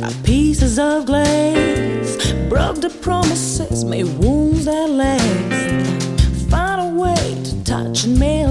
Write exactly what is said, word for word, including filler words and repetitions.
like pieces of glass. Broke the promises, made wounds that last. Find a way to touch and make